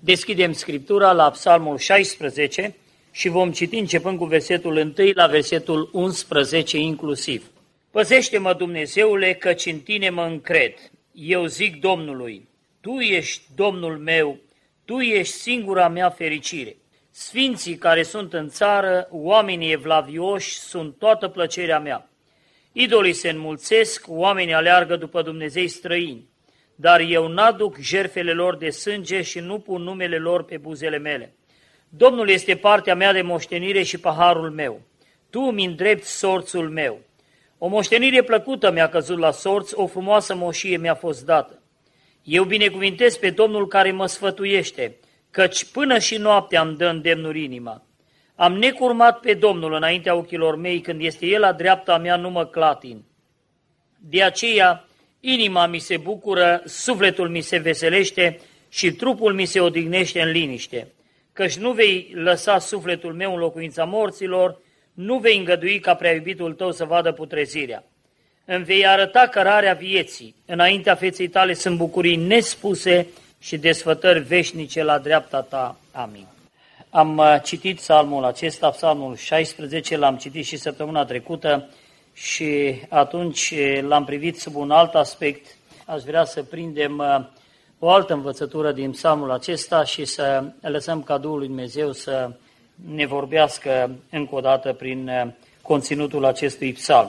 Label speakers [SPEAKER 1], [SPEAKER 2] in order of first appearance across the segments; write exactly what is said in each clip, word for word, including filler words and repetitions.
[SPEAKER 1] Deschidem Scriptura la Psalmul șaisprezece și vom citi începând cu versetul unu la versetul unsprezece inclusiv. Păzește-mă, Dumnezeule, căci în tine mă încred. Eu zic Domnului, Tu ești Domnul meu, Tu ești singura mea fericire. Sfinții care sunt în țară, oamenii evlavioși, sunt toată plăcerea mea. Idolii se înmulțesc, oamenii aleargă după Dumnezei străini, dar eu n-aduc jertfele lor de sânge și nu pun numele lor pe buzele mele. Domnul este partea mea de moștenire și paharul meu. Tu îmi îndrepți sorțul meu. O moștenire plăcută mi-a căzut la sorți, o frumoasă moșie mi-a fost dată. Eu binecuvintez pe Domnul care mă sfătuiește, căci până și noaptea îmi dă îndemnuri inima. Am necurmat pe Domnul înaintea ochilor mei, când este El la dreapta mea, nu mă clatin. De aceea, inima mi se bucură, sufletul mi se veselește și trupul mi se odihnește în liniște, căci nu vei lăsa sufletul meu în locuința morților, nu vei îngădui ca prea iubitul tău să vadă putrezirea. Îmi vei arăta cărarea vieții, înaintea feței tale sunt bucurii nespuse și desfătări veșnice la dreapta ta. Amin. Am citit psalmul acesta, psalmul șaisprezece, l-am citit și săptămâna trecută și atunci l-am privit sub un alt aspect. Aș vrea să prindem o altă învățătură din psalmul acesta și să lăsăm ca Duhul lui Dumnezeu să ne vorbească încă o dată prin conținutul acestui psalm.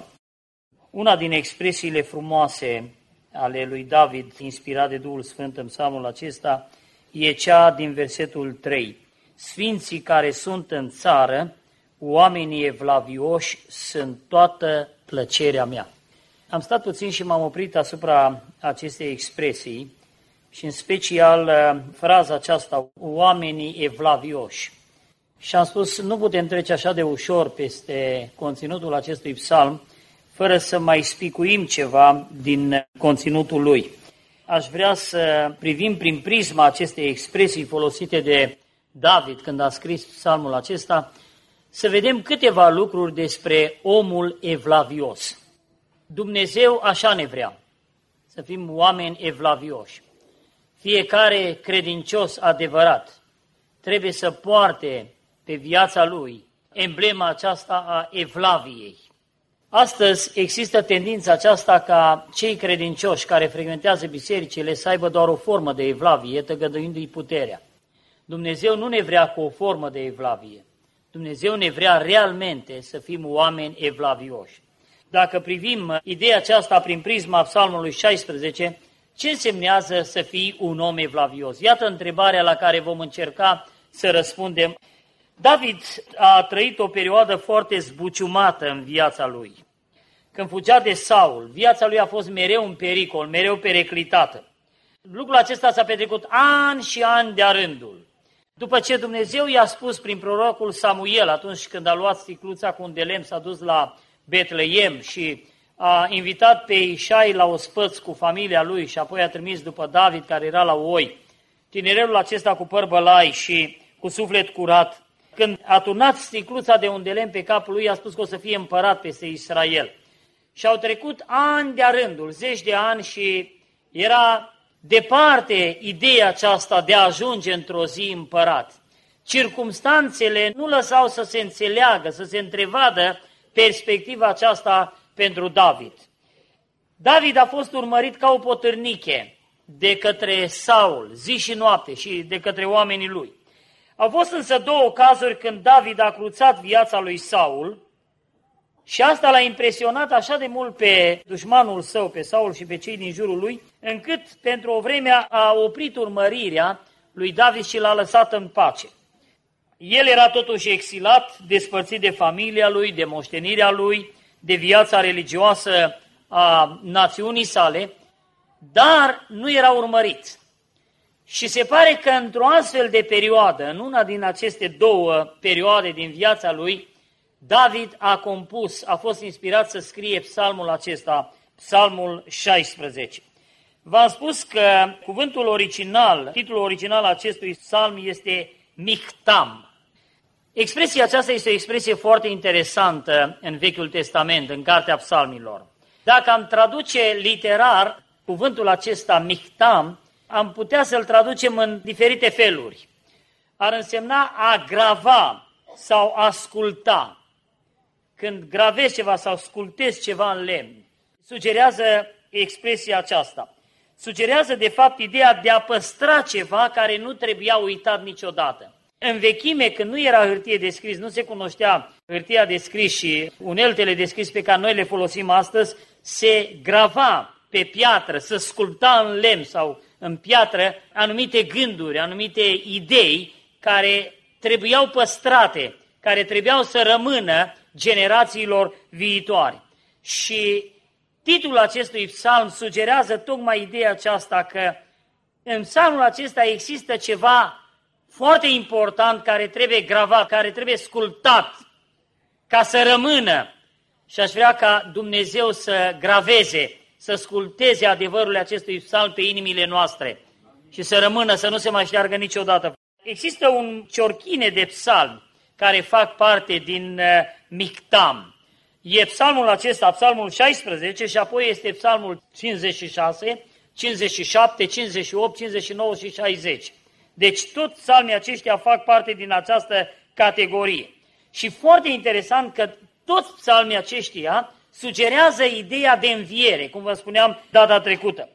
[SPEAKER 1] Una din expresiile frumoase ale lui David, inspirat de Duhul Sfânt în psalmul acesta, e cea din versetul trei. Sfinții care sunt în țară, oamenii evlavioși, sunt toată plăcerea mea. Am stat puțin și m-am oprit asupra acestei expresii și în special fraza aceasta, oamenii evlavioși. Și am spus, nu putem trece așa de ușor peste conținutul acestui psalm, fără să mai spicuim ceva din conținutul lui. Aș vrea să privim prin prisma acestei expresii folosite de David când a scris psalmul acesta, să vedem câteva lucruri despre omul evlavios. Dumnezeu așa ne vrea, să fim oameni evlavioși. Fiecare credincios adevărat trebuie să poarte pe viața lui emblema aceasta a evlaviei. Astăzi există tendința aceasta ca cei credincioși care frecventează bisericile să aibă doar o formă de evlavie, tăgăduindu-i puterea. Dumnezeu nu ne vrea cu o formă de evlavie. Dumnezeu ne vrea realmente să fim oameni evlavioși. Dacă privim ideea aceasta prin prisma psalmului șaisprezece, ce însemnează să fii un om evlavios? Iată întrebarea la care vom încerca să răspundem. David a trăit o perioadă foarte zbuciumată în viața lui. Când fugea de Saul, viața lui a fost mereu în pericol, mereu periclitată. Lucrul acesta s-a petrecut ani și ani de-a rândul. După ce Dumnezeu i-a spus prin prorocul Samuel, atunci când a luat sticluța cu un de lemn, s-a dus la Betleem și a invitat pe Ișai la ospăț cu familia lui și apoi a trimis după David, care era la oi, tinerelul acesta cu păr bălai și cu suflet curat. Când a turnat sticluța de un de lemn pe capul lui, a spus că o să fie împărat peste Israel. Și au trecut ani de-a rândul, zeci de ani și era departe ideea aceasta de a ajunge într-o zi împărat. Circumstanțele nu lăsau să se înțeleagă, să se întrevadă perspectiva aceasta pentru David. David a fost urmărit ca o potârniche de către Saul, zi și noapte, și de către oamenii lui. Au fost însă două cazuri când David a cruțat viața lui Saul și asta l-a impresionat așa de mult pe dușmanul său, pe Saul și pe cei din jurul lui, încât pentru o vreme a oprit urmărirea lui David și l-a lăsat în pace. El era totuși exilat, despărțit de familia lui, de moștenirea lui, de viața religioasă a națiunii sale, dar nu era urmărit. Și se pare că într-o astfel de perioadă, în una din aceste două perioade din viața lui, David a compus, a fost inspirat să scrie psalmul acesta, psalmul șaisprezece. V-am spus că cuvântul original, titlul original al acestui psalm este Michtam. Expresia aceasta este o expresie foarte interesantă în Vechiul Testament, în Cartea Psalmilor. Dacă am traduce literar cuvântul acesta Michtam, am putea să-l traducem în diferite feluri. Ar însemna a grava sau asculta. Când gravezi ceva sau ascultezi ceva în lemn, sugerează expresia aceasta. Sugerează de fapt ideea de a păstra ceva care nu trebuia uitat niciodată. În vechime, când nu era hârtie de scris, nu se cunoștea hârtia de scris și uneltele de scris pe care noi le folosim astăzi, se grava pe piatră, se sculpta în lemn sau în piatră anumite gânduri, anumite idei care trebuiau păstrate, care trebuiau să rămână generațiilor viitoare. Și titlul acestui psalm sugerează tocmai ideea aceasta că în psalmul acesta există ceva foarte important care trebuie gravat, care trebuie sculptat ca să rămână. Și aș vrea ca Dumnezeu să graveze, să sculpteze adevărul acestui psalm pe inimile noastre și să rămână, să nu se mai șteargă niciodată. Există un ciorchine de psalmi care fac parte din uh, Mictam. E psalmul acesta, psalmul șaisprezece, și apoi este psalmul cincizeci și șase, cincizeci și șapte, cincizeci și opt, cincizeci și nouă și șaizeci. Deci toți psalmii aceștia fac parte din această categorie. Și foarte interesant că toți psalmii aceștia sugerează ideea de înviere, cum vă spuneam data trecută.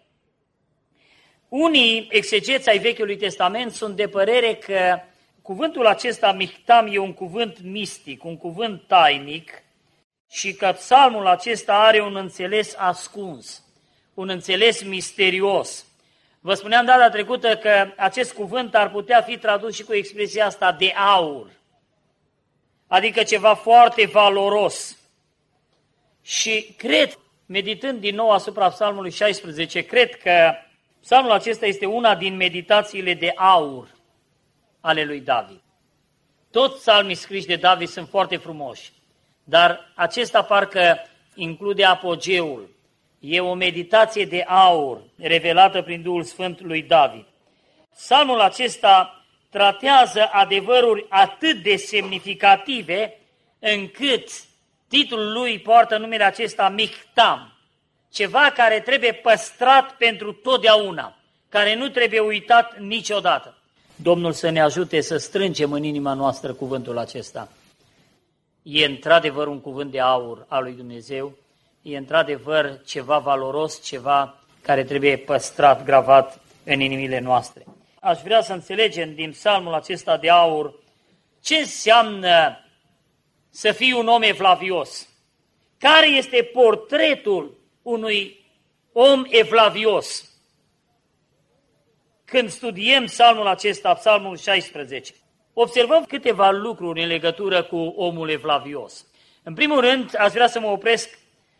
[SPEAKER 1] Unii exegeți ai Vechiului Testament sunt de părere că cuvântul acesta, Mictam, e un cuvânt mistic, un cuvânt tainic și că psalmul acesta are un înțeles ascuns, un înțeles misterios. Vă spuneam data trecută că acest cuvânt ar putea fi tradus și cu expresia asta de aur, adică ceva foarte valoros. Și cred, meditând din nou asupra psalmului șaisprezece, cred că psalmul acesta este una din meditațiile de aur ale lui David. Toți psalmii scriși de David sunt foarte frumoși, dar acesta parcă include apogeul. E o meditație de aur revelată prin Duhul Sfânt lui David. Psalmul acesta tratează adevăruri atât de semnificative încât titlul lui poartă numele acesta Mictam, ceva care trebuie păstrat pentru totdeauna, care nu trebuie uitat niciodată. Domnul să ne ajute să strângem în inima noastră cuvântul acesta. E într-adevăr un cuvânt de aur al lui Dumnezeu, e într-adevăr ceva valoros, ceva care trebuie păstrat, gravat în inimile noastre. Aș vrea să înțelegem din psalmul acesta de aur ce înseamnă să fii un om evlavios. Care este portretul unui om evlavios? Când studiem psalmul acesta, psalmul șaisprezece, observăm câteva lucruri în legătură cu omul evlavios. În primul rând, aș vrea să mă opresc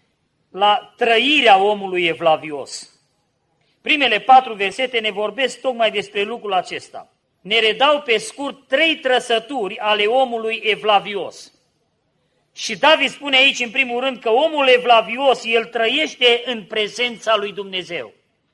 [SPEAKER 1] la trăirea omului evlavios. Primele patru versete ne vorbesc tocmai despre lucrul acesta. Ne redau pe scurt trei trăsături ale omului evlavios. Și David spune aici, în primul rând, că omul evlavios, el trăiește în prezența lui Dumnezeu.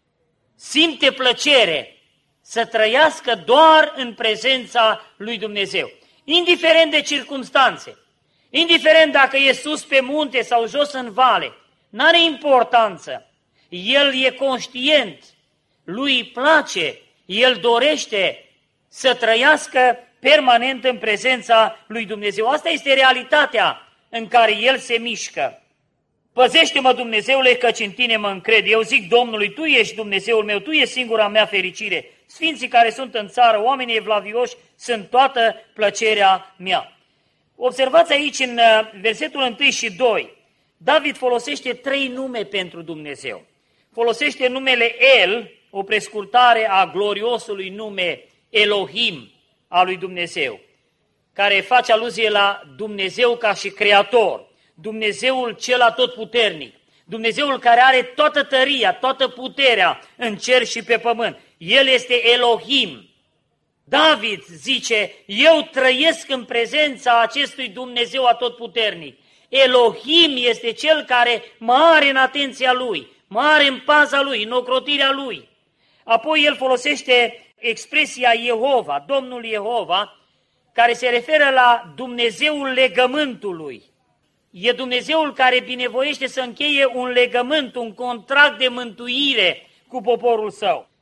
[SPEAKER 1] Simte plăcere să trăiască doar în prezența lui Dumnezeu, indiferent de circumstanțe, indiferent dacă e sus pe munte sau jos în vale, n-are importanță. El e conștient, lui îi place, el dorește să trăiască permanent în prezența lui Dumnezeu. Asta este realitatea în care el se mișcă. Păzește-mă, Dumnezeule, căci în tine mă încred. Eu zic Domnului, tu ești Dumnezeul meu, tu ești singura mea fericire. Sfinții care sunt în țară, oamenii evlavioși, sunt toată plăcerea mea. Observați aici în versetul unu și doi, David folosește trei nume pentru Dumnezeu. Folosește numele El, o prescurtare a gloriosului nume Elohim a lui Dumnezeu, care face aluzie la Dumnezeu ca și Creator, Dumnezeul cel atotputernic, Dumnezeul care are toată tăria, toată puterea în cer și pe pământ. El este Elohim. David zice, eu trăiesc în prezența acestui Dumnezeu atotputernic. Elohim este cel care mă are în atenția lui, mă are în paza lui, în ocrotirea lui. Apoi el folosește expresia Jehova, Domnul Jehova, care se referă la Dumnezeul legământului. E Dumnezeul care binevoiește să încheie un legământ, un contract de mântuire cu poporul său.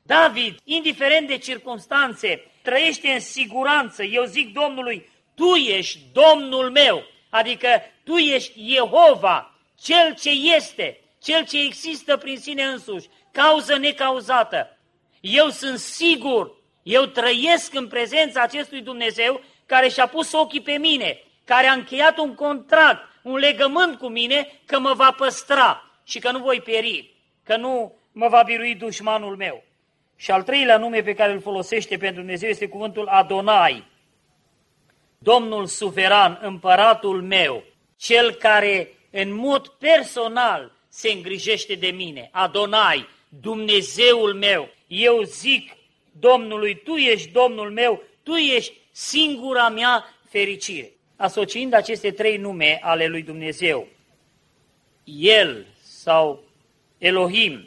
[SPEAKER 1] David, indiferent de circumstanțe, trăiește în siguranță. Eu zic Domnului, Tu ești Domnul meu, adică Tu ești Jehova, Cel ce este, Cel ce există prin sine însuși, cauză necauzată. Eu sunt sigur, eu trăiesc în prezența acestui Dumnezeu care și-a pus ochii pe mine, care a încheiat un contract, un legământ cu mine că mă va păstra și că nu voi pieri, că nu mă va birui dușmanul meu. Și al treilea nume pe care îl folosește pentru Dumnezeu este cuvântul Adonai, Domnul suveran, împăratul meu, cel care în mod personal se îngrijește de mine. Adonai, Dumnezeul meu, eu zic Domnului, Tu ești Domnul meu, Tu ești singura mea fericire. Asociind aceste trei nume ale lui Dumnezeu, El sau Elohim,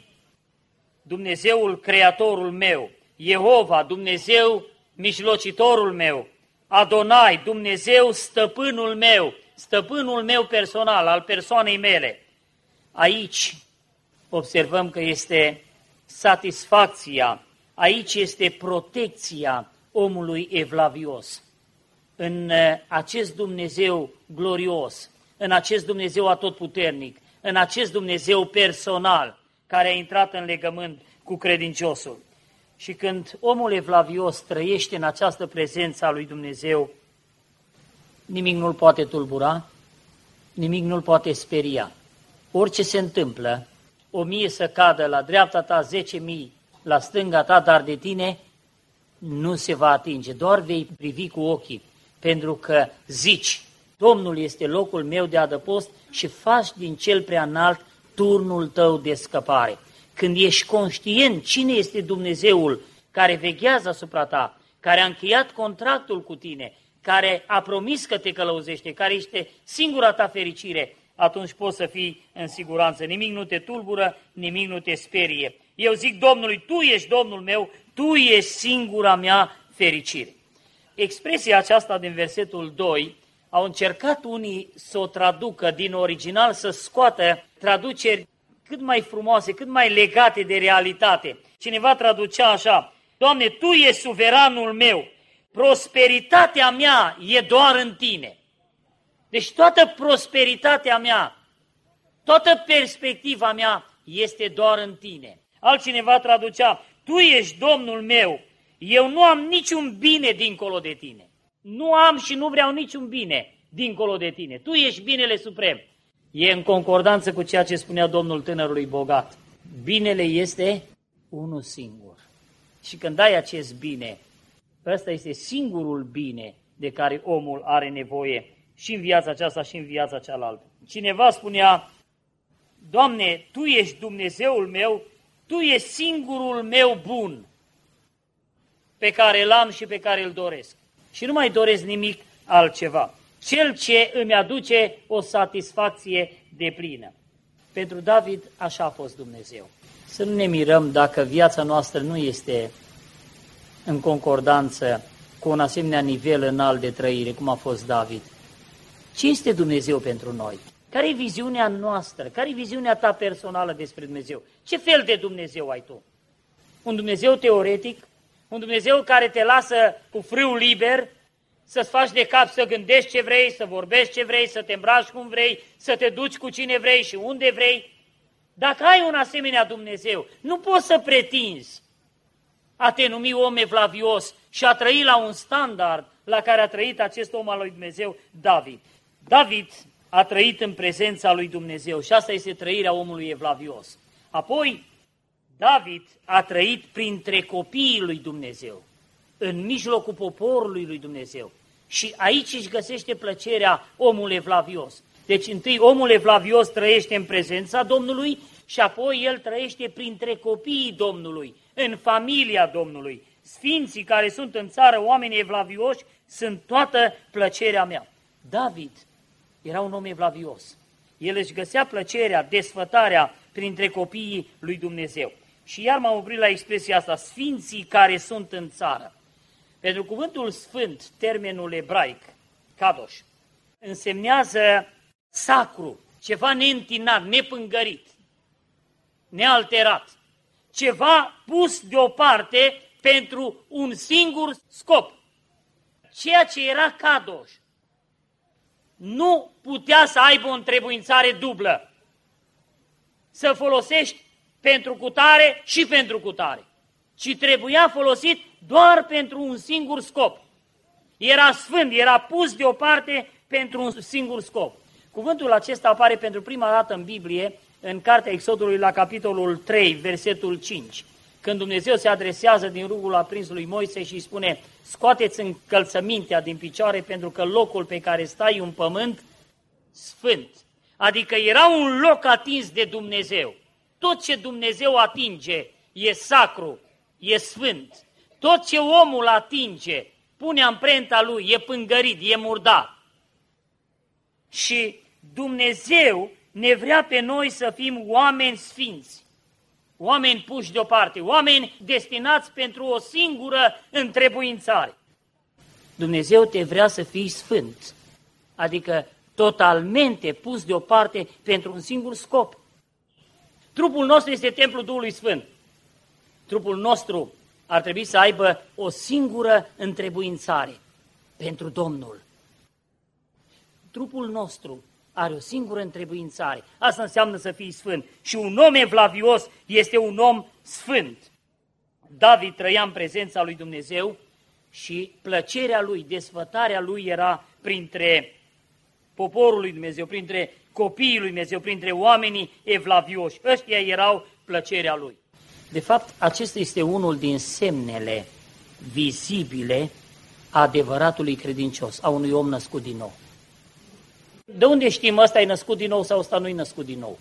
[SPEAKER 1] Dumnezeul creatorul meu, Jehova, Dumnezeu mijlocitorul meu, Adonai, Dumnezeu stăpânul meu, stăpânul meu personal, al persoanei mele. Aici observăm că este satisfacția, aici este protecția omului evlavios. În acest Dumnezeu glorios, în acest Dumnezeu atotputernic, în acest Dumnezeu personal care a intrat în legământ cu credinciosul. Și când omul evlavios trăiește în această prezență a lui Dumnezeu, nimic nu-l poate tulbura, nimic nu-l poate speria. Orice se întâmplă, o mie să cadă la dreapta ta, zece mii la stânga ta, dar de tine nu se va atinge, doar vei privi cu ochii, pentru că zici, Domnul este locul meu de adăpost și faci din cel prea înalt turnul tău de scăpare. Când ești conștient cine este Dumnezeul care veghează asupra ta, care a încheiat contractul cu tine, care a promis că te călăuzește, care este singura ta fericire, atunci poți să fii în siguranță. Nimic nu te tulbură, nimic nu te sperie. Eu zic Domnului, Tu ești Domnul meu, Tu ești singura mea fericire. Expresia aceasta din versetul doi, au încercat unii să o traducă din original, să scoată traduceri cât mai frumoase, cât mai legate de realitate. Cineva traducea așa, Doamne, Tu ești suveranul meu, prosperitatea mea e doar în Tine. Deci toată prosperitatea mea, toată perspectiva mea este doar în Tine. Altcineva traducea, Tu ești Domnul meu, eu nu am niciun bine dincolo de Tine. Nu am și nu vreau niciun bine dincolo de Tine. Tu ești binele suprem. E în concordanță cu ceea ce spunea Domnul tânărului bogat. Binele este unul singur. Și când ai acest bine, ăsta este singurul bine de care omul are nevoie și în viața aceasta și în viața cealaltă. Cineva spunea, Doamne, Tu ești Dumnezeul meu, Tu ești singurul meu bun pe care l-am și pe care îl doresc. Și nu mai doresc nimic altceva. Cel ce îmi aduce o satisfacție deplină. Pentru David așa a fost Dumnezeu. Să nu ne mirăm dacă viața noastră nu este în concordanță cu un asemenea nivel înalt de trăire, cum a fost David. Ce este Dumnezeu pentru noi? Care e viziunea noastră? Care e viziunea ta personală despre Dumnezeu? Ce fel de Dumnezeu ai tu? Un Dumnezeu teoretic? Un Dumnezeu care te lasă cu frâul liber, să-ți faci de cap, să gândești ce vrei, să vorbești ce vrei, să te îmbraci cum vrei, să te duci cu cine vrei și unde vrei. Dacă ai un asemenea Dumnezeu, nu poți să pretinzi a te numi om evlavios și a trăi la un standard la care a trăit acest om al lui Dumnezeu, David. David a trăit în prezența lui Dumnezeu și asta este trăirea omului evlavios. Apoi, David a trăit printre copiii lui Dumnezeu, în mijlocul poporului lui Dumnezeu. Și aici își găsește plăcerea omul evlavios. Deci întâi omul evlavios trăiește în prezența Domnului și apoi el trăiește printre copiii Domnului, în familia Domnului. Sfinții care sunt în țară, oamenii evlavioși, sunt toată plăcerea mea. David era un om evlavios. El își găsea plăcerea, desfătarea printre copiii lui Dumnezeu. Și iar m-am oprit la expresia asta, sfinții care sunt în țară. Pentru cuvântul sfânt, termenul ebraic, kadosh, însemnează sacru, ceva neîntinat, nepângărit, nealterat. ceva pus deoparte pentru un singur scop. Ceea ce era kadosh nu putea să aibă o întrebuințare dublă. Să folosești pentru cutare și pentru cutare, ci trebuia folosit doar pentru un singur scop. Era sfânt, era pus deoparte pentru un singur scop. Cuvântul acesta apare pentru prima dată în Biblie, în cartea Exodului la capitolul trei, versetul cinci, când Dumnezeu se adresează din rugul aprins lui Moise și îi spune: scoateți încălțămintea din picioare, pentru că locul pe care stai e un pământ sfânt. Adică era un loc atins de Dumnezeu. Tot ce Dumnezeu atinge e sacru, e sfânt. Tot ce omul atinge, pune amprenta lui, e pângărit, e murdar. Și Dumnezeu ne vrea pe noi să fim oameni sfinți, oameni puși deoparte, oameni destinați pentru o singură întrebuințare. Dumnezeu te vrea să fii sfânt, adică totalmente pus deoparte pentru un singur scop. Trupul nostru este templul Duhului Sfânt. Trupul nostru ar trebui să aibă o singură întrebuințare pentru Domnul. Trupul nostru are o singură întrebuințare. Asta înseamnă să fii sfânt. Și un om evlavios este un om sfânt. David trăia în prezența lui Dumnezeu și plăcerea lui, desfătarea lui era printre poporul lui Dumnezeu, printre copiii lui Dumnezeu, printre oamenii evlavioși. Ăștia erau plăcerea lui. De fapt, acesta este unul din semnele vizibile a adevăratului credincios, a unui om născut din nou. De unde știm ăsta e născut din nou sau ăsta nu e născut din nou?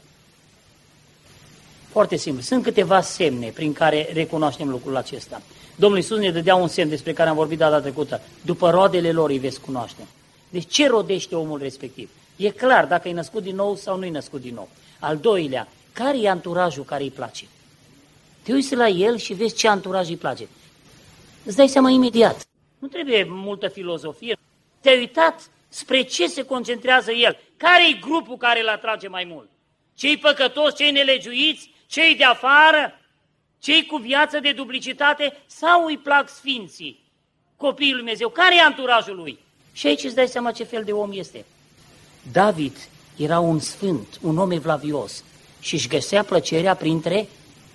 [SPEAKER 1] Foarte simplu. Sunt câteva semne prin care recunoaștem lucrul acesta. Domnul Iisus ne dădea un semn despre care am vorbit data trecută. După roadele lor îi veți cunoaște. Deci ce rodește omul respectiv? E clar dacă e născut din nou sau nu e născut din nou. Al doilea, care e anturajul care îi place? Te uiți la el și vezi ce anturaj îi place. Îți dai seama imediat. Nu trebuie multă filozofie. Te-ai uitat spre ce se concentrează el? Care-i grupul care îl atrage mai mult? Cei păcătoși, cei nelegiuiți, cei de afară, cei cu viață de duplicitate sau îi plac sfinții, copiii lui Dumnezeu? Care e anturajul lui? Și aici îți dai seama ce fel de om este. David era un sfânt, un om evlavios și își găsea plăcerea printre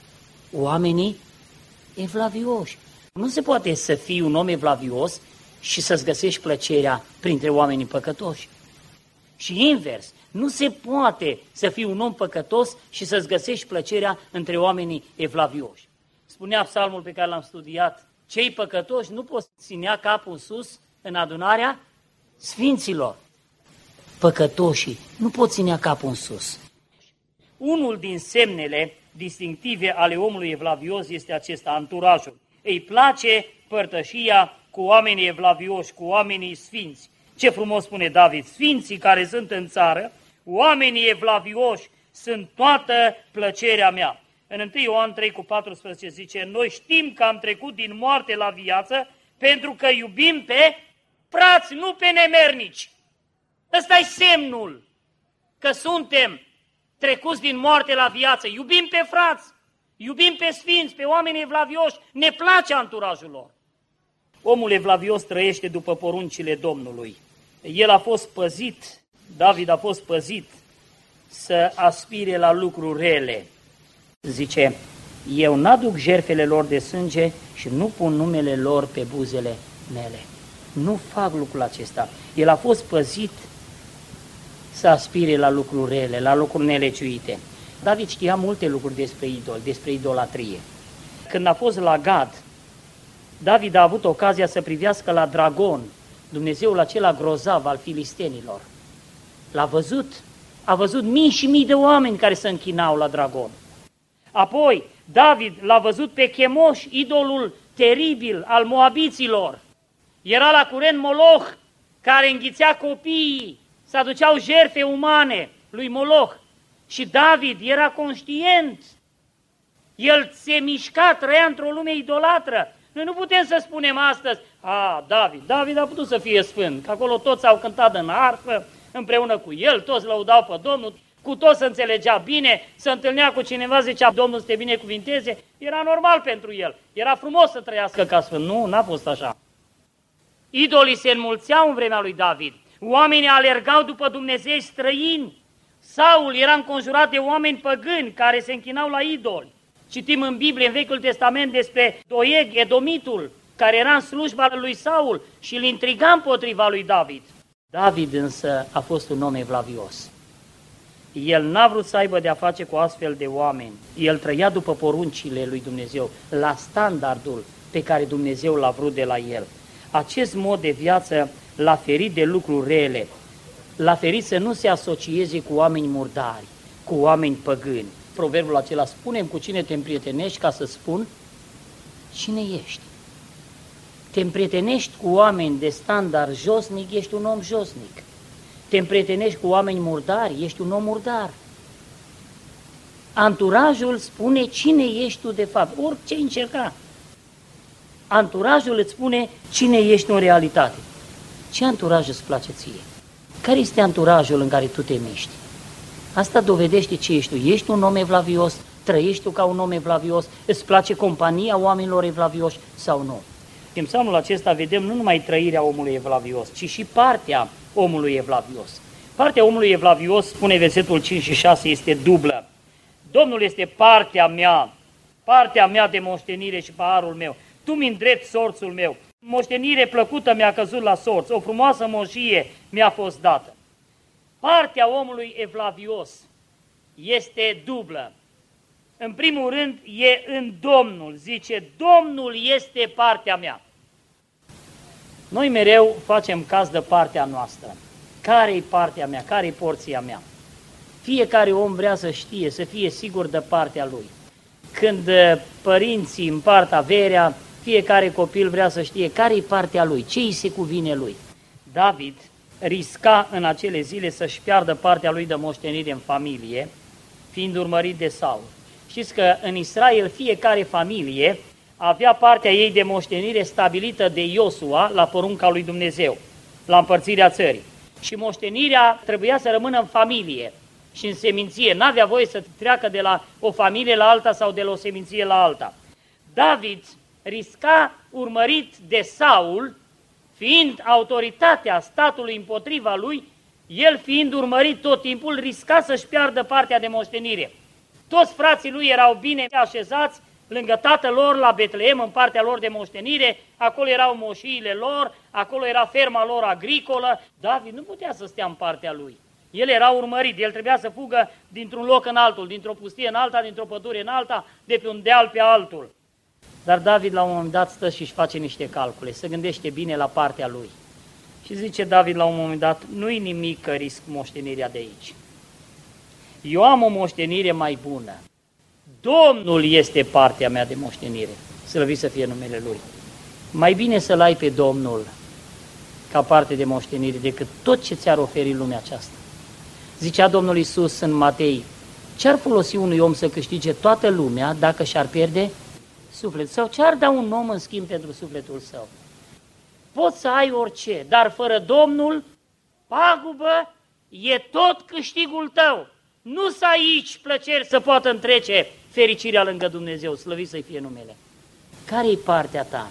[SPEAKER 1] oamenii evlavioși. Nu se poate să fii un om evlavios și să-ți găsești plăcerea printre oamenii păcătoși. Și invers, nu se poate să fii un om păcătos și să-ți găsești plăcerea între oamenii evlavioși. Spunea psalmul pe care l-am studiat: cei păcătoși nu pot ținea capul sus în adunarea sfinților. Păcătoșii nu pot ținea capul în sus. Unul din semnele distinctive ale omului evlavios este acesta, anturajul. Îi place părtășia cu oamenii evlavioși, cu oamenii sfinți. Ce frumos spune David: sfinții care sunt în țară, oamenii evlavioși, sunt toată plăcerea mea. În întâi Ioan trei cu paisprezece zice: noi știm că am trecut din moarte la viață pentru că iubim pe frați, nu pe nemernici. Ăsta e semnul că suntem trecuți din moarte la viață. Iubim pe frați, iubim pe sfinți, pe oameni evlavioși, ne place anturajul lor. Omul evlavios trăiește după poruncile Domnului. El a fost păzit, David a fost păzit să aspire la lucruri rele. Zice: eu n-aduc jertfele lor de sânge și nu pun numele lor pe buzele mele. Nu fac lucrul acesta. El a fost păzit să aspire la lucruri rele, la lucruri nelegiuite. David știa multe lucruri despre idol, despre idolatrie. Când a fost la Gad, David a avut ocazia să privească la Dragon, Dumnezeul acela grozav al filistenilor. L-a văzut, a văzut mii și mii de oameni care se închinau la Dragon. Apoi, David l-a văzut pe Chemoș, idolul teribil al moabiților. Era la curent Moloch, care înghițea copiii, să aduceau jertfe umane lui Moloch. Și David era conștient. El se mișca, trăia într-o lume idolatră. Noi nu putem să spunem astăzi: a, David, David a putut să fie sfânt, că acolo toți au cântat în arfă împreună cu el, toți lăudau pe Domnul, cu tot se înțelegea bine, se întâlnea cu cineva, zicea, Domnul să te binecuvinteze, era normal pentru el, era frumos să trăiască ca sfânt. Nu, n-a fost așa. Idolii se înmulțeau în vremea lui David, oamenii alergau după Dumnezei străini, Saul era înconjurat de oameni păgâni care se închinau la idoli. Citim în Biblie, în Vechiul Testament, despre Doeg, Edomitul, care era în slujba lui Saul și îl intriga împotriva lui David. David însă a fost un om evlavios. El n-a vrut să aibă de-a face cu astfel de oameni. El trăia după poruncile lui Dumnezeu, la standardul pe care Dumnezeu l-a vrut de la el. Acest mod de viață l-a ferit de lucruri rele, l-a ferit să nu se asocieze cu oameni murdari, cu oameni păgâni. Proverbul acela, spune-mi cu cine te împrietenești ca să spun cine ești. Te împrietenești cu oameni de standard josnic, ești un om josnic. Te împrietenești cu oameni murdari, ești un om murdar. Anturajul spune cine ești tu de fapt, orice încerca. Anturajul îți spune cine ești în realitate. Ce anturaj îți place ție? Care este anturajul în care tu te miști? Asta dovedește ce ești tu. Ești un om evlavios, trăiești tu ca un om evlavios, îți place compania oamenilor evlavioși sau nu? În psalmul acesta vedem nu numai trăirea omului evlavios, ci și partea omului evlavios. Partea omului evlavios, spune versetul cinci și șase, este dublă. Domnul este partea mea, partea mea de moștenire și paharul meu. Tu mi îndrept sorțul meu. Moștenire plăcută mi-a căzut la sorț, o frumoasă moșie mi-a fost dată. Partea omului evlavios este dublă. În primul rând e în Domnul, zice, Domnul este partea mea. Noi mereu facem caz de partea noastră. Care-i partea mea? Care-i porția mea? Fiecare om vrea să știe, să fie sigur de partea lui. Când părinții împart averea, fiecare copil vrea să știe care-i partea lui, ce îi se cuvine lui. David risca în acele zile să-și piardă partea lui de moștenire în familie, fiind urmărit de Saul. Știți că în Israel fiecare familie avea partea ei de moștenire stabilită de Iosua la porunca lui Dumnezeu, la împărțirea țării. Și moștenirea trebuia să rămână în familie și în seminție. N-avea voie să treacă de la o familie la alta sau de la o seminție la alta. David risca, urmărit de Saul, fiind autoritatea statului împotriva lui, el fiind urmărit tot timpul, risca să-și piardă partea de moștenire. Toți frații lui erau bine așezați lângă tatăl lor la Betleem, în partea lor de moștenire, acolo erau moșiile lor, acolo era ferma lor agricolă. David nu putea să stea în partea lui. El era urmărit, el trebuia să fugă dintr-un loc în altul, dintr-o pustie în alta, dintr-o pădure în alta, de pe un deal pe altul. Dar David la un moment dat stă și își face niște calcule, se gândește bine la partea lui. Și zice David la un moment dat, nu-i nimic că risc moștenirea de aici. Eu am o moștenire mai bună. Domnul este partea mea de moștenire, slăvit să fie numele Lui. Mai bine să-L ai pe Domnul ca parte de moștenire decât tot ce ți-ar oferi lumea aceasta. Zicea Domnul Iisus în Matei, ce-ar folosi unui om să câștige toată lumea dacă și-ar pierde sufletul? Sau ce-ar da un om în schimb pentru sufletul său? Poți să ai orice, dar fără Domnul, pagubă e tot câștigul tău. Nu să ai aici plăceri să poată întrece fericirea lângă Dumnezeu, slăvit să-i fie numele. Care-i partea ta?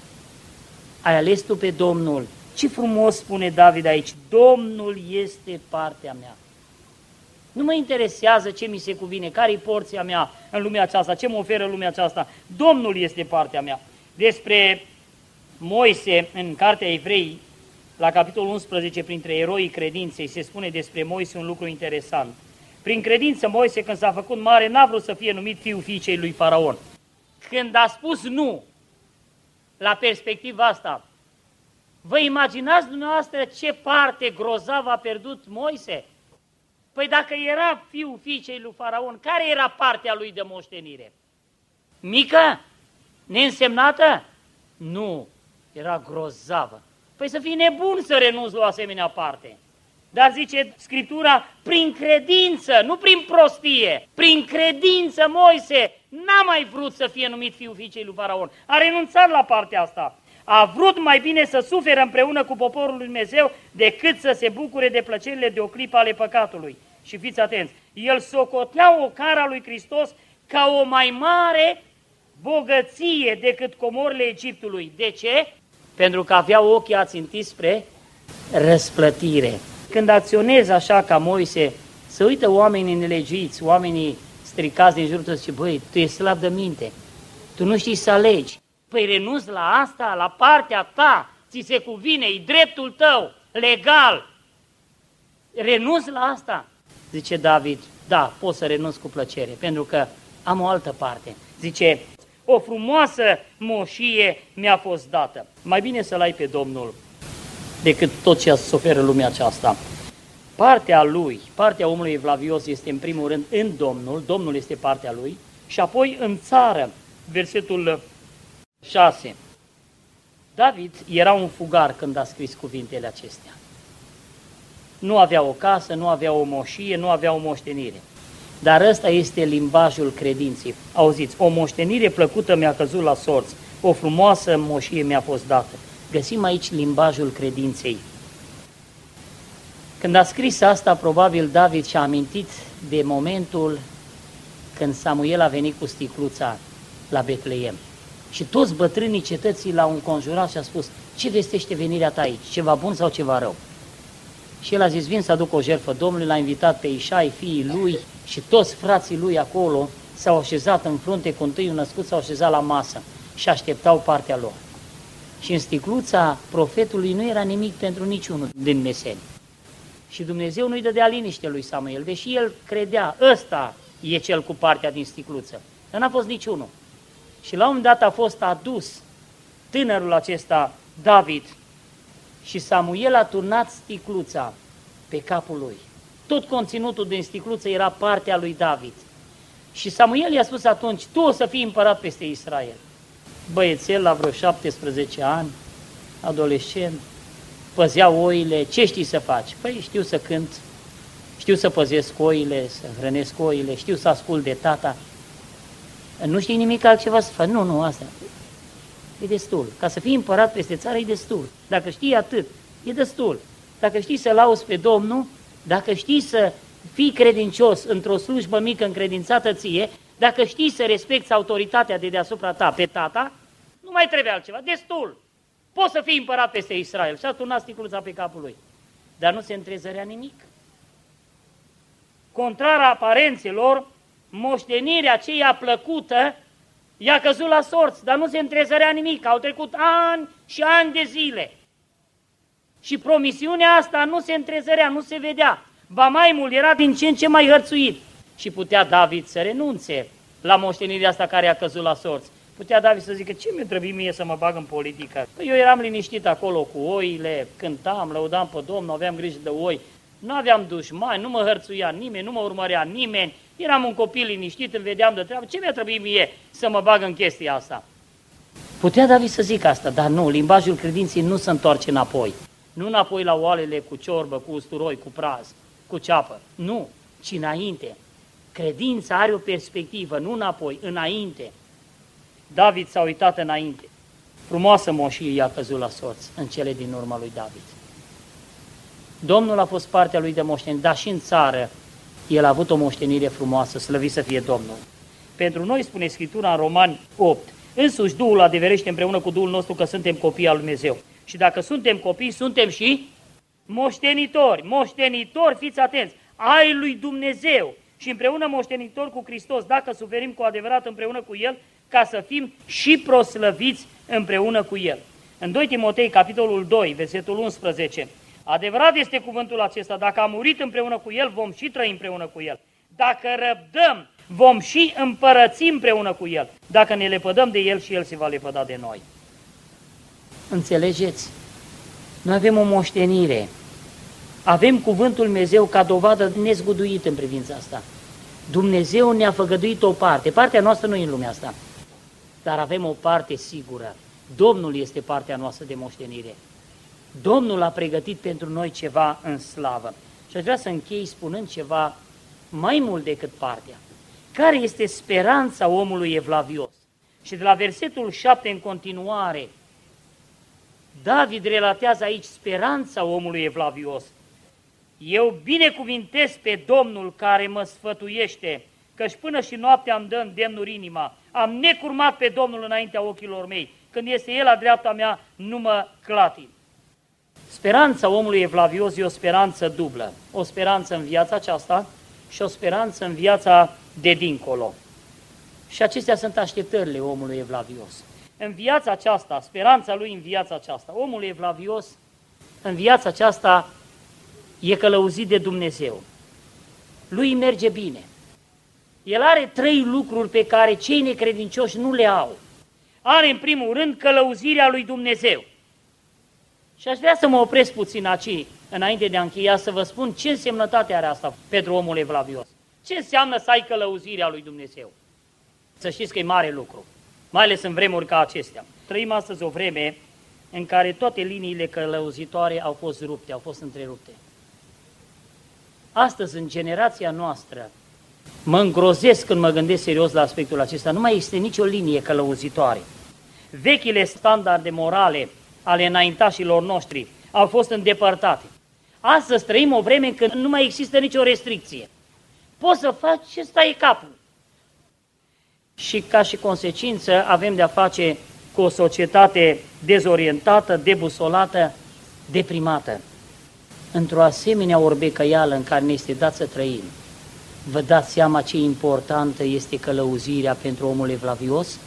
[SPEAKER 1] Ai ales tu pe Domnul. Ce frumos spune David aici, Domnul este partea mea. Nu mă interesează ce mi se cuvine, care-i porția mea în lumea aceasta, ce mă oferă lumea aceasta. Domnul este partea mea. Despre Moise, în Cartea Evrei, la capitolul unsprezece, printre eroii credinței, se spune despre Moise un lucru interesant. Prin credință, Moise, când s-a făcut mare, n-a vrut să fie numit fiul fiicei lui Faraon. Când a spus nu la perspectiva asta, vă imaginați dumneavoastră ce parte grozavă a pierdut Moise? Păi dacă era fiul fiicei lui Faraon, care era partea lui de moștenire? Mică? Neînsemnată? Nu, era grozavă. Păi să fii nebun să renunți la o asemenea parte. Dar zice Scriptura, prin credință, nu prin prostie, prin credință Moise n-a mai vrut să fie numit fiul fiicei lui Faraon. A renunțat la partea asta. A vrut mai bine să suferă împreună cu poporul lui Dumnezeu decât să se bucure de plăcerile de o clipă ale păcatului. Și fiți atenți, el socotea ocara lui Hristos ca o mai mare bogăție decât comorile Egiptului. De ce? Pentru că avea ochii ațintiți spre răsplătire. Când acționezi așa ca Moise, să uită oamenii nelegiuiți, oamenii stricați din jurul tău și băi, tu ești slab de minte, tu nu știi să alegi. Păi renunți la asta, la partea ta, ți se cuvine, e dreptul tău, legal. Renunți la asta. Zice David, da, pot să renunț cu plăcere, pentru că am o altă parte. Zice, o frumoasă moșie mi-a fost dată. Mai bine să-L ai pe Domnul decât tot ce îți oferă lumea aceasta. Partea lui, partea omului evlavios este în primul rând în Domnul, Domnul este partea lui, și apoi în țară, versetul șase. David era un fugar când a scris cuvintele acestea. Nu avea o casă, nu avea o moșie, nu avea o moștenire. Dar ăsta este limbajul credinței. Auziți, o moștenire plăcută mi-a căzut la sorți, o frumoasă moșie mi-a fost dată. Găsim aici limbajul credinței. Când a scris asta, probabil David și-a amintit de momentul când Samuel a venit cu sticluța la Betleem. Și toți bătrânii cetății l-au înconjurat și a spus, ce vestește venirea ta aici, ceva bun sau ceva rău? Și el a zis, vin să aduc o jertfă Domnului, l-a invitat pe Ișai, fiii lui, și toți frații lui acolo s-au așezat în frunte cu întâiul născut, s-au așezat la masă și așteptau partea lor. Și în sticluța profetului nu era nimic pentru niciunul din meseni. Și Dumnezeu nu-i dădea liniște lui Samuel, deși el credea, ăsta e cel cu partea din sticluță. Dar n-a fost niciunul. Și la un moment dat a fost adus tânărul acesta, David, și Samuel a turnat sticluța pe capul lui. Tot conținutul din sticluță era partea lui David. Și Samuel i-a spus atunci, tu o să fii împărat peste Israel. Băiețel la vreo șaptesprezece ani, adolescent, păzea oile, ce știi să faci? Păi știu să cânt, știu să păzesc oile, să hrănesc oile, știu să ascult de tata. Nu știi nimic altceva să faci? Nu, nu, asta. E destul. Ca să fii împărat peste țară e destul. Dacă știi atât, e destul. Dacă știi să lauzi pe Domnul, dacă știi să fii credincios într-o slujbă mică încredințată ție, dacă știi să respecti autoritatea de deasupra ta pe tata, nu mai trebuie altceva, destul. Poți să fii împărat peste Israel. Și a turnat sticluța pe capul lui. Dar nu se întrezărea nimic. Contrar aparențelor, moștenirea aceea plăcută i-a căzut la sorți, dar nu se întrezărea nimic. Au trecut ani și ani de zile. Și promisiunea asta nu se întrezărea, nu se vedea. Ba mai mult, era din ce în ce mai hărțuit. Și putea David să renunțe la moștenirea asta care a căzut la sorți. Putea David să zică, ce mi-a trebuit mie să mă bag în politică? Păi eu eram liniștit acolo cu oile, cântam, lăudam pe Domnul, aveam grijă de oi, nu aveam dușmani, nu mă hărțuia nimeni, nu mă urmărea nimeni, eram un copil liniștit, îmi vedeam de treabă, ce mi-a trebuit mie să mă bag în chestia asta? Putea David să zică asta, dar nu, limbajul credinței nu se întoarce înapoi. Nu înapoi la oalele cu ciorbă, cu usturoi, cu praz, cu ceapă, nu, ci înainte. Credința are o perspectivă, nu înapoi, înainte. David s-a uitat înainte. Frumoasă moșie i-a căzut la sorți în cele din urma lui David. Domnul a fost partea lui de moștenire, dar și în țară el a avut o moștenire frumoasă, slăvit să fie Domnul. Pentru noi, spune Scriptura în Romani opt, însuși Duhul adeverește împreună cu Duhul nostru că suntem copii al lui Dumnezeu. Și dacă suntem copii, suntem și moștenitori. Moștenitori, fiți atenți, ai lui Dumnezeu și împreună moștenitori cu Hristos, dacă suferim cu adevărat împreună cu El, ca să fim și proslăviți împreună cu El. În doi Timotei, capitolul doi, versetul unsprezece, adevărat este cuvântul acesta, dacă am murit împreună cu El, vom și trăi împreună cu El. Dacă răbdăm, vom și împărăți împreună cu El. Dacă ne lepădăm de El și El se va lepăda de noi. Înțelegeți? Noi avem o moștenire. Avem cuvântul Dumnezeu ca dovadă nezguduită în privința asta. Dumnezeu ne-a făgăduit o parte. Partea noastră nu e în lumea asta. Dar avem o parte sigură. Domnul este partea noastră de moștenire. Domnul a pregătit pentru noi ceva în slavă. Și aș vrea să închei spunând ceva mai mult decât partea. Care este speranța omului evlavios? Și de la versetul șapte în continuare, David relatează aici speranța omului evlavios. Eu binecuvintez pe Domnul care mă sfătuiește, căci până și noaptea îmi dă îndemnuri inima. Am necurmat pe Domnul înaintea ochilor mei. Când este El la dreapta mea, nu mă clatin. Speranța omului evlavios e o speranță dublă. O speranță în viața aceasta și o speranță în viața de dincolo. Și acestea sunt așteptările omului evlavios. În viața aceasta, speranța lui în viața aceasta, omul evlavios în viața aceasta e călăuzit de Dumnezeu. Lui merge bine. El are trei lucruri pe care cei necredincioși nu le au. Are în primul rând călăuzirea lui Dumnezeu. Și aș vrea să mă opresc puțin aici, înainte de a încheia, să vă spun ce însemnătate are asta pentru omul evlavios. Ce înseamnă să ai călăuzirea lui Dumnezeu? Să știți că e mare lucru, mai ales în vremuri ca acestea. Trăim astăzi o vreme în care toate liniile călăuzitoare au fost rupte, au fost întrerupte. Astăzi, în generația noastră, mă îngrozesc când mă gândesc serios la aspectul acesta, nu mai este nicio linie călăuzitoare. Vechile standarde morale ale înaintașilor noștri au fost îndepărtate. Astăzi trăim o vreme când nu mai există nicio restricție. Poți să faci ce stai capul. Și ca și consecință avem de-a face cu o societate dezorientată, debusolată, deprimată. Într-o asemenea orbecăială în care ne este dat să trăim, vă dați seama ce importantă este călăuzirea pentru omul evlavios?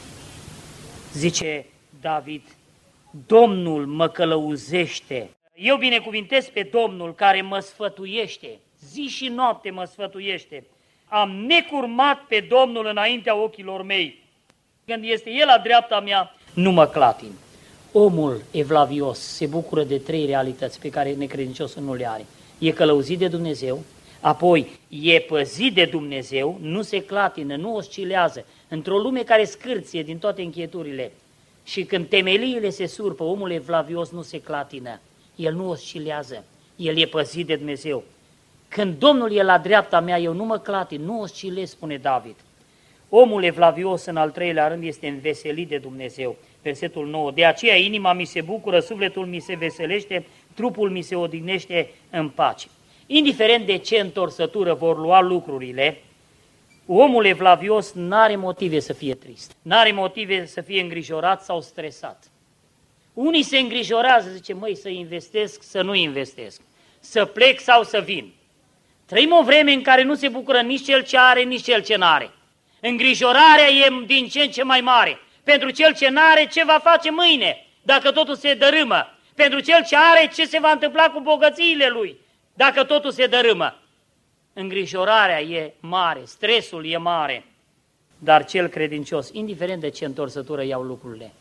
[SPEAKER 1] Zice David, Domnul mă călăuzește. Eu binecuvintez pe Domnul care mă sfătuiește, zi și noapte mă sfătuiește. Am necurmat pe Domnul înaintea ochilor mei. Când este El la dreapta mea, nu mă clatin. Omul evlavios se bucură de trei realități pe care necredinciosul nu le are. E călăuzit de Dumnezeu, apoi e păzit de Dumnezeu, nu se clatină, nu oscilează, într-o lume care scârție din toate încheieturile. Și când temeliile se surpă, omul evlavios nu se clatină, el nu oscilează, el e păzit de Dumnezeu. Când Domnul e la dreapta mea, eu nu mă clatin, nu oscilez, spune David. Omul evlavios, în al treilea rând, este înveselit de Dumnezeu. Versetul nouă, de aceea inima mi se bucură, sufletul mi se veselește, trupul mi se odihnește în pace. Indiferent de ce întorsătură vor lua lucrurile, omul evlavios n-are motive să fie trist, n-are motive să fie îngrijorat sau stresat. Unii se îngrijorează, zice, măi, să investesc, să nu investesc, să plec sau să vin. Trăim o vreme în care nu se bucură nici cel ce are, nici cel ce n-are. Îngrijorarea e din ce în ce mai mare. Pentru cel ce n-are, ce va face mâine, dacă totul se dărâmă? Pentru cel ce are, ce se va întâmpla cu bogățiile lui, dacă totul se dărâmă? Îngrijorarea e mare, stresul e mare, dar cel credincios, indiferent de ce întorsătură iau lucrurile,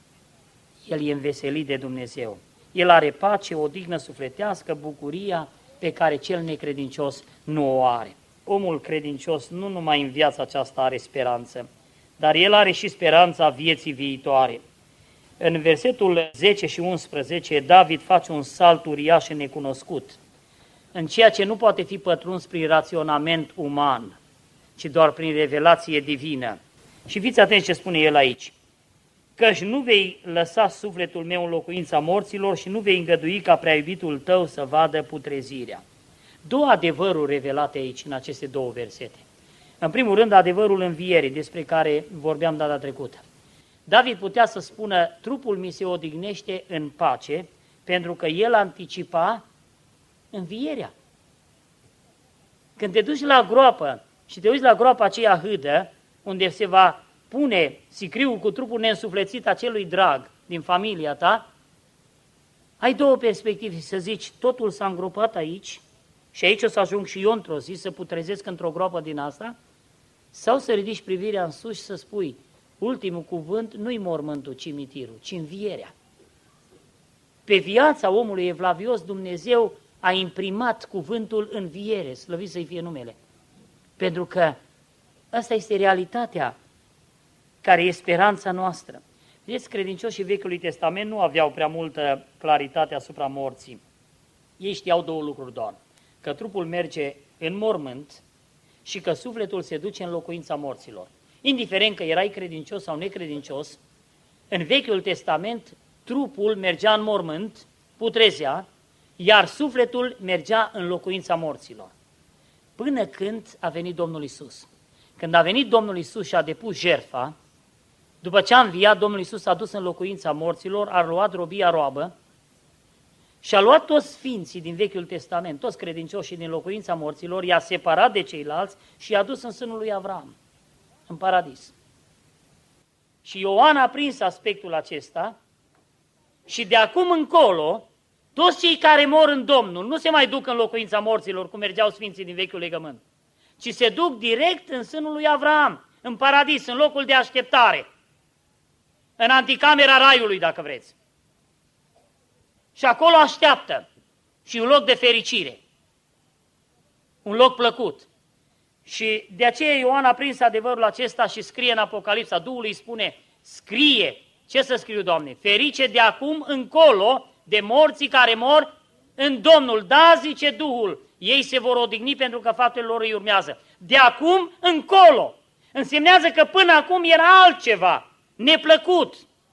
[SPEAKER 1] el e înveselit de Dumnezeu. El are pace, odihnă sufletească, bucuria pe care cel necredincios nu o are. Omul credincios nu numai în viața aceasta are speranță, dar el are și speranța vieții viitoare. În versetul zece și unsprezece, David face un salt uriaș necunoscut, în ceea ce nu poate fi pătruns prin raționament uman, ci doar prin revelație divină. Și fiți atenți ce spune el aici, căci nu vei lăsa sufletul meu în locuința morților și nu vei îngădui ca prea iubitul tău să vadă putrezirea. Două adevăruri revelate aici în aceste două versete. În primul rând, adevărul învierii, despre care vorbeam data trecută. David putea să spună, trupul mi se odihnește în pace, pentru că el anticipa învierea. Când te duci la groapă și te uiți la groapa aceea hâdă, unde se va pune sicriul cu trupul neînsuflețit acelui drag din familia ta, ai două perspective, să zici, totul s-a îngropat aici și aici o să ajung și eu într-o zi să putrezesc într-o groapă din asta, sau să ridici privirea în sus și să spui, ultimul cuvânt nu-i mormântul, cimitirul, ci învierea. Pe viața omului evlavios Dumnezeu a imprimat cuvântul înviere, slăvit să-i fie numele. Pentru că asta este realitatea care e speranța noastră. Vedeți, credincioșii Vechiului Testament nu aveau prea multă claritate asupra morții. Ei știau două lucruri doar, că trupul merge în mormânt și că sufletul se duce în locuința morților. Indiferent că erai credincios sau necredincios, în Vechiul Testament trupul mergea în mormânt, putrezea, iar sufletul mergea în locuința morților. Până când a venit Domnul Iisus. Când a venit Domnul Iisus și a depus jertfa, după ce a înviat, Domnul Iisus s-a dus în locuința morților, a luat robia roabă și a luat toți sfinții din Vechiul Testament, toți credincioșii din locuința morților, i-a separat de ceilalți și i-a dus în sânul lui Avram, în paradis. Și Ioan a prins aspectul acesta și de acum încolo, toți cei care mor în Domnul nu se mai duc în locuința morților, cum mergeau sfinții din Vechiul Legământ, ci se duc direct în sânul lui Avram, în paradis, în locul de așteptare, în anticamera raiului, dacă vreți. Și acolo așteaptă și un loc de fericire, un loc plăcut. Și de aceea Ioan a prins adevărul acesta și scrie în Apocalipsa, Duhul îi spune, scrie, ce să scriu, Doamne? Ferice de acum încolo de morții care mor în Domnul. Da, zice Duhul, ei se vor odihni pentru că faptele lor îi urmează. De acum încolo. Însemnează că până acum era altceva, neplăcut.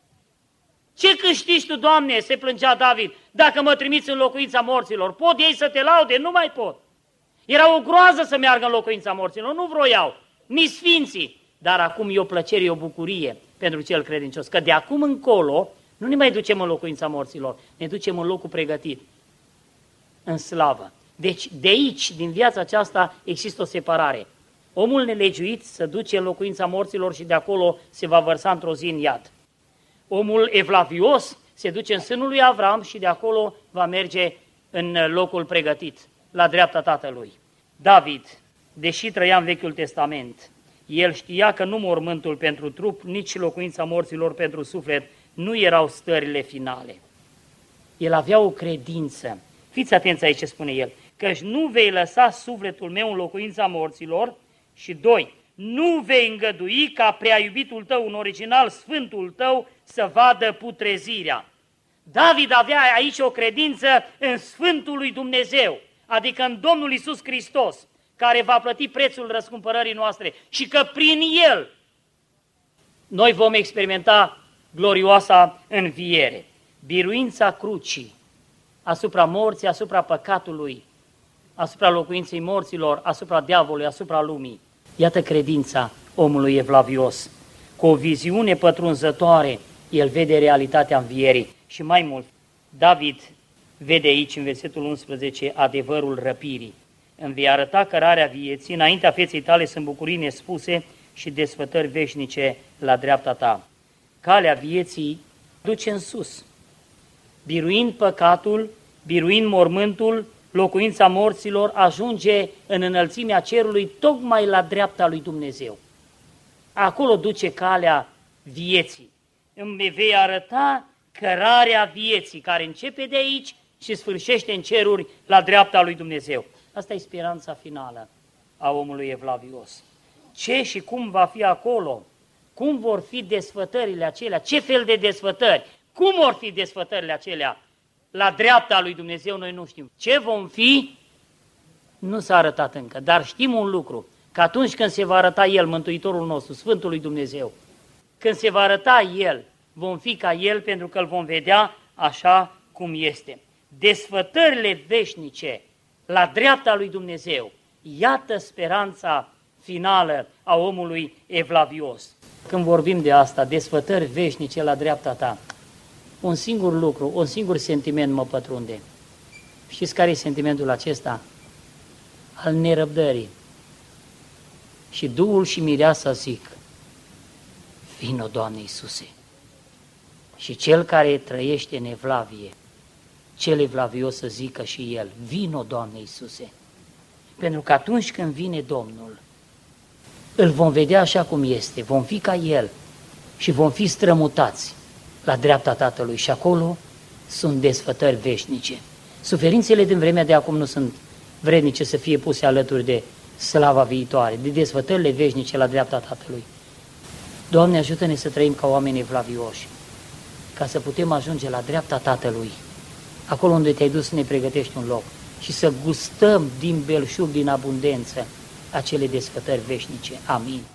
[SPEAKER 1] Ce câștigi tu, Doamne, se plângea David, dacă mă trimiți în locuința morților? Pot ei să te laude? Nu mai pot. Era o groază să meargă în locuința morților, nu vroiau, nici sfinții. Dar acum e o plăcere, e o bucurie pentru cel credincios, că de acum încolo nu ne mai ducem în locuința morților, ne ducem în locul pregătit, în slavă. Deci de aici, din viața aceasta, există o separare. Omul nelegiuit se duce în locuința morților și de acolo se va vărsa într-o zi în iad. Omul evlavios se duce în sânul lui Avram și de acolo va merge în locul pregătit, la dreapta tatălui. David, deși trăia în Vechiul Testament, el știa că nu mormântul pentru trup, nici locuința morților pentru suflet nu erau stările finale. El avea o credință. Fiți atenți aici ce spune el. Căci nu vei lăsa sufletul meu în locuința morților și doi, nu vei îngădui ca prea iubitul tău, în original sfântul tău, să vadă putrezirea. David avea aici o credință în Sfântul lui Dumnezeu, adică în Domnul Iisus Hristos, care va plăti prețul răscumpărării noastre și că prin El noi vom experimenta glorioasa înviere. Biruința crucii asupra morții, asupra păcatului, asupra locuinței morților, asupra diavolului, asupra lumii. Iată credința omului evlavios. Cu o viziune pătrunzătoare, el vede realitatea învierii. Și mai mult, David vede aici, în versetul unsprezece, adevărul răpirii. Îmi vei arăta cărarea vieții, înaintea feței tale sunt bucurii nespuse și desfătări veșnice la dreapta ta. Calea vieții duce în sus, biruind păcatul, biruind mormântul, locuința morților, ajunge în înălțimea cerului tocmai la dreapta lui Dumnezeu. Acolo duce calea vieții. Îmi vei arăta cărarea vieții, care începe de aici și sfârșește în ceruri la dreapta lui Dumnezeu. Asta e speranța finală a omului evlavios. Ce și cum va fi acolo? Cum vor fi desfătările acelea? Ce fel de desfătări? Cum vor fi desfătările acelea? La dreapta lui Dumnezeu noi nu știm. Ce vom fi? Nu s-a arătat încă, dar știm un lucru, că atunci când se va arăta El, Mântuitorul nostru, Sfântul lui Dumnezeu, când se va arăta El, vom fi ca El pentru că îl vom vedea așa cum este. Desfătările veșnice la dreapta lui Dumnezeu, iată speranța finală a omului evlavios. Când vorbim de asta, desfătări veșnice la dreapta ta, un singur lucru, un singur sentiment mă pătrunde. Știți care e sentimentul acesta? Al nerăbdării. Și Duhul și Mireasa zic, vino, Doamne Iisuse. Și cel care trăiește în evlavie, cel evlavios să zică și el, vino, Doamne Iisuse. Pentru că atunci când vine Domnul, îl vom vedea așa cum este, vom fi ca El și vom fi strămutați la dreapta Tatălui și acolo sunt desfătări veșnice. Suferințele din vremea de acum nu sunt vrednice să fie puse alături de slava viitoare, de desfătările veșnice la dreapta Tatălui. Doamne, ajută-ne să trăim ca oameni evlavioși, ca să putem ajunge la dreapta Tatălui, acolo unde te-ai dus să ne pregătești un loc și să gustăm din belșug, din abundență, acele desfătări veșnice. Amin.